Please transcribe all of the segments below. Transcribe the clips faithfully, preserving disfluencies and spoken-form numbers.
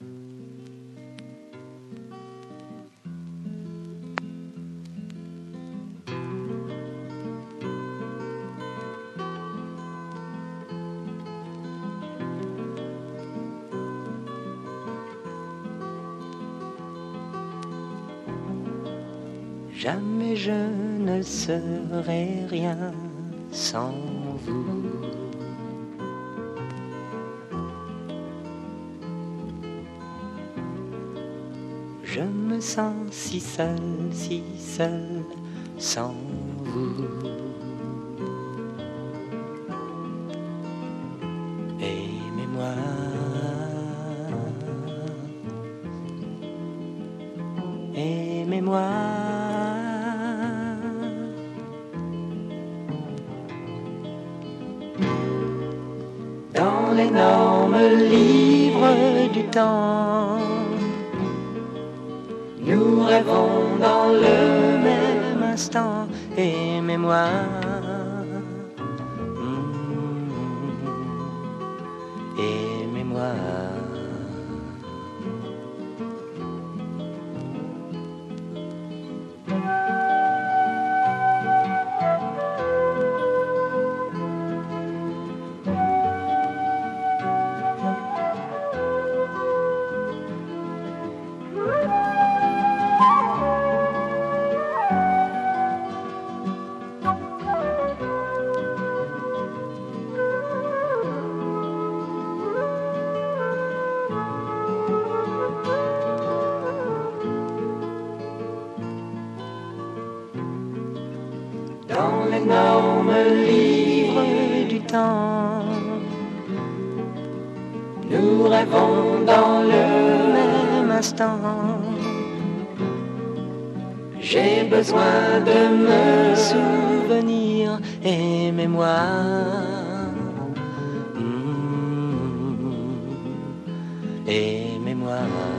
Jamais je ne serai rien sans vous. Je me sens si seul, si seul sans vous. Aimez-moi, aimez-moi. Dans l'énorme livre du temps, nous rêvons dans le même instant. Aimez-moi, mmh, aimez-moi. Dans l'énorme livre du temps, nous rêvons dans le même instant. J'ai besoin de me souvenir, aimez-moi. Mmh, aimez-moi.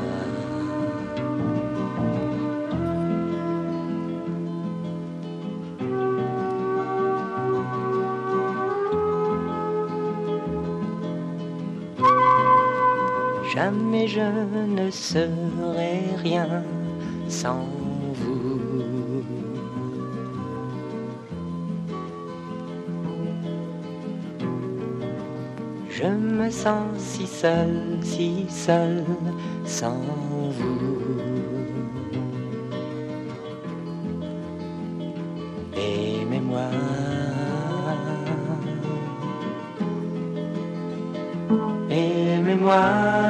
Jamais je ne serai rien sans vous. Je me sens si seul, si seul sans vous. Aimez-moi. Aimez-moi.